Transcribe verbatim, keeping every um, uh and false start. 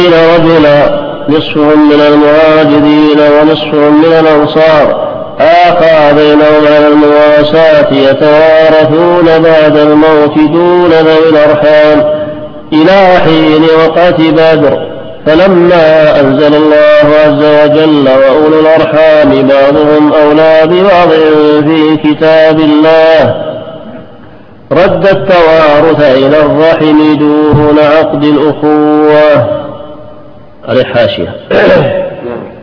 رجلا نصفهم من المهاجرين ونصفهم من الأنصار آخى بينهم على المواساة يتوارثون بعد الموت دون ذوي الأرحام إلى حين وقت بدر. فلما أنزل الله عز وجل وأولو الأرحام بعضهم أولى ببعض في كتاب الله رد التوارث إلى الرحم دون عقد الأخوة. على حاشية